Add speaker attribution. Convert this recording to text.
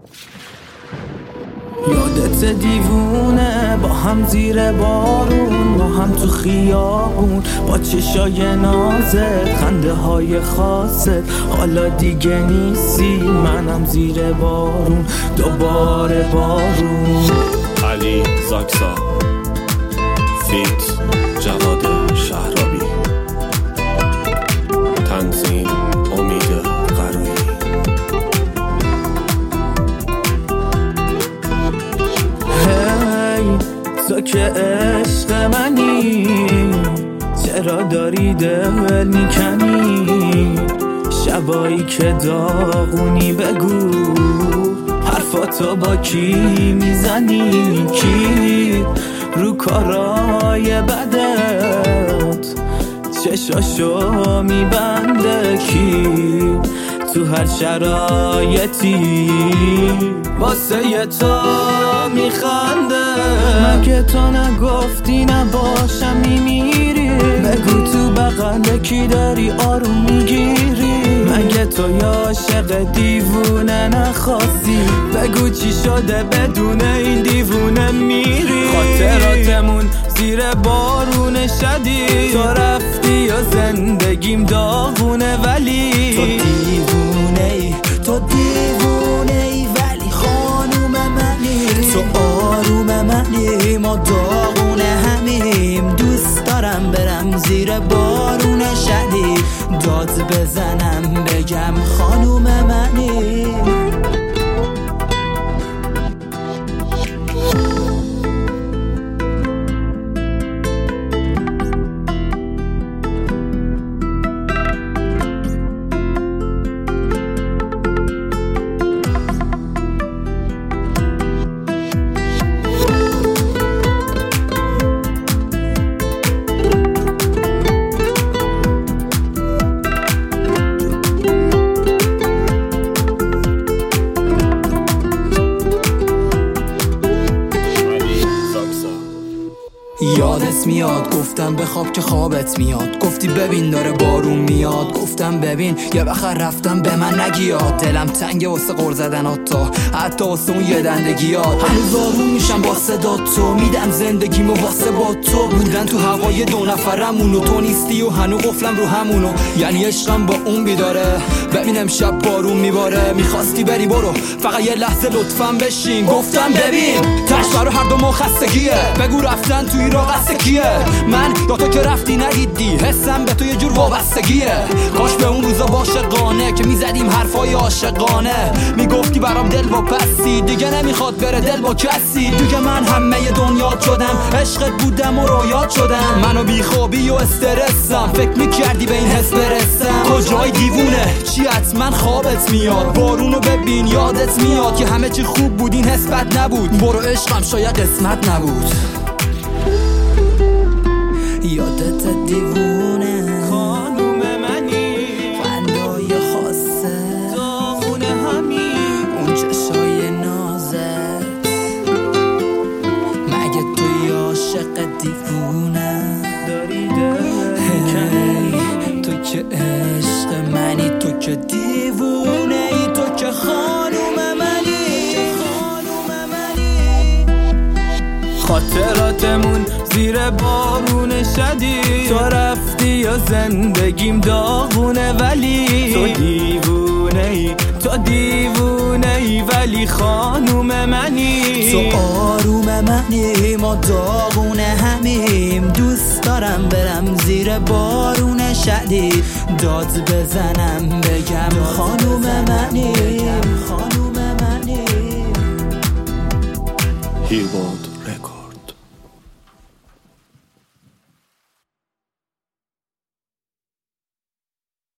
Speaker 1: یادت دیوونه با هم زیر بارون، با هم تو خیابون، با چشای نازت، خنده های خاصت. حالا دیگه نیستی، منم زیر بارون، دوباره بارون.
Speaker 2: علی زاکسا فیت جواد شهرابی، تنظیم امید قرویی.
Speaker 1: هی تو که عشق منی، چرا داری دل میکنی؟ شبایی که داغونی بگو، حرفاتو با کی میزنی؟ کی رو کارای بدت چشاشو میبنده؟ کی تو هر شرایطی واسه ی تو میخنده؟ مگه تو نگفتی نباشم میمیری؟ بگو تو بغل کی داری آروم میگیری؟ مگه تو عاشق دیوونه نخواستی؟ بگو چی شده بدون این دیوونه میری؟ خاطراتمون زیر بارون شدید، تو رفتی و زندگیم داغونه، ولی
Speaker 3: تو دیوونه ای، تو دیوونه ای، ولی خانوم منی. تو آروم منی، ما داغونه همیم. دوست دارم برم زیر بارون شدید، داد بزنم بگم خانوم منی. یادت میاد گفتم بخواب که خوابت میاد، گفتی ببین داره بارون میاد، گفتم ببین یه بخر رفتم به من نگیاد. دلم تنگه واسه غر زدن حتی واسه اون یه دندگیات. هنوز آروم میشم با صدا تو، میدم زندگیمو واسه با تو. بودن تو هوای دو نفرمونو، تو نیستی و هنو قفلم رو همونو. یعنی عشقم با اون بیداره، ببین امشب بارون میباره. میخواستی بری برو، فقط یه لحظه لطفاً بشین. گفتم ببین تش برا هر دو ما خستگیه، بگو رفتن توی را قصد کیه؟ من یا تو که رفتی ندیدی، حسم به تو یه جور وابستگیه. کاش به اون روزا عاشقانه که میزدیم حرفای عاشقانه، میگفتی برام دل با پسی، دیگه نمیخواد بره دل با کسی. دیگه من همه دنیا شدم، عشقت بودم و رویات شدم. منو بیخوابی و استرسم، فکر میکردی به این حس برسم. کجای دیوونه چی حتما خوابت میاد؟ بارونو ببین یادت میاد که همه چی خوب بود، این حس بد نبود. برو عشقم شاید قسمت نبود. یادت دیوونه
Speaker 1: خانوم منی،
Speaker 3: خندای خاصه
Speaker 1: داغونه همین،
Speaker 3: اون چشای نازت. مگه توی عاشق دیوونه
Speaker 1: داری دل میکنی؟
Speaker 3: تو که عشق منی، تو که دیوونه ای، تو که خانوم منی.
Speaker 1: خاطراتمون زیر بارون شدید، تو رفتی و زندگیم داغونه، ولی تو دیوونه ای، تو دیوونه ای، ولی خانوم منی.
Speaker 3: تو آروم منی، ما داغونه همیم. دوست دارم برم زیر بارون شدید، داد بزنم